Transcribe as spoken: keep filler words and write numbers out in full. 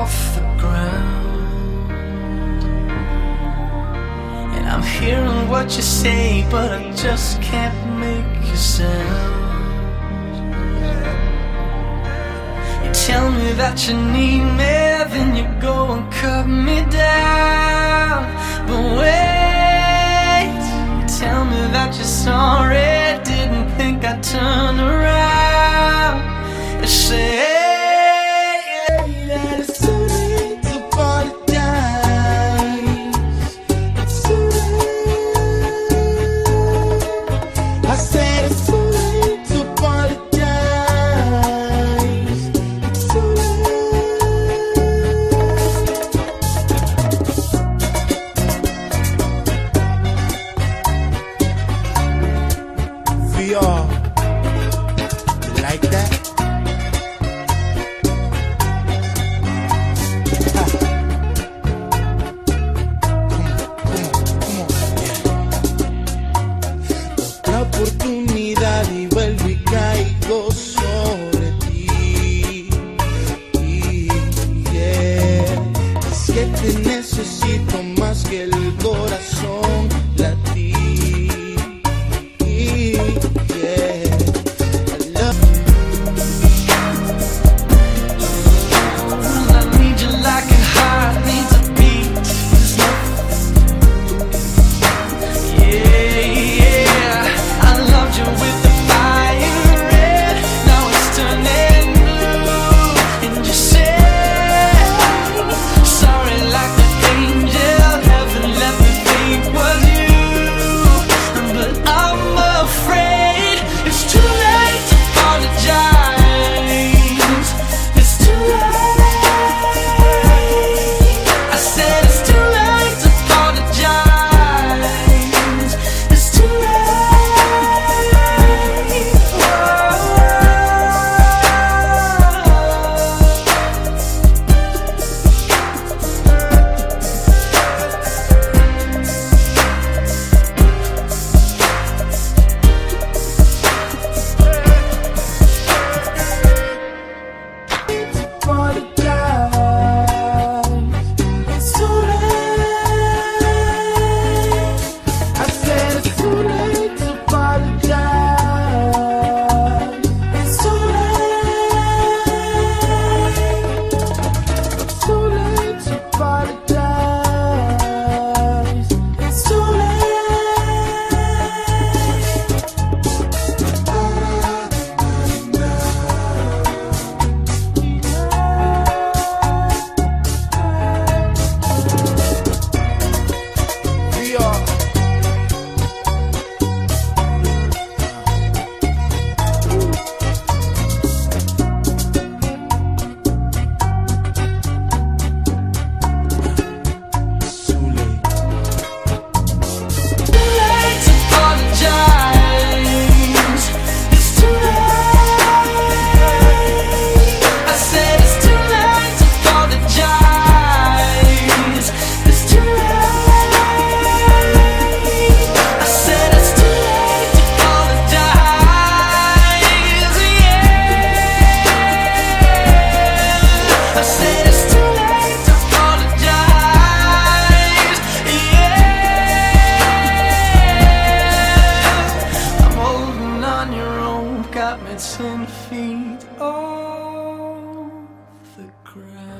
off the ground. And I'm hearing what you say, but I just can't make a sound. You tell me that you need me, then you go and cut me down. But wait, you tell me that you're sorry, didn't think I'd turn around. You say that it's too late to apologize. It's too late. I said it's too late to apologize. It's too late. V R, you like that? Oportunidad y vuelvo y caigo sobre ti. Yeah. Es que te necesito más que el corazón latir. Yeah. I love I need you like a heart needs a beat. With the fire red, now it's turning blue. And you say sorry like an angel, heaven let me think was you. But I'm afraid it's too late to apologize. It's too late. I said it's too late to apologize. It's too late. Got me ten feet off the ground.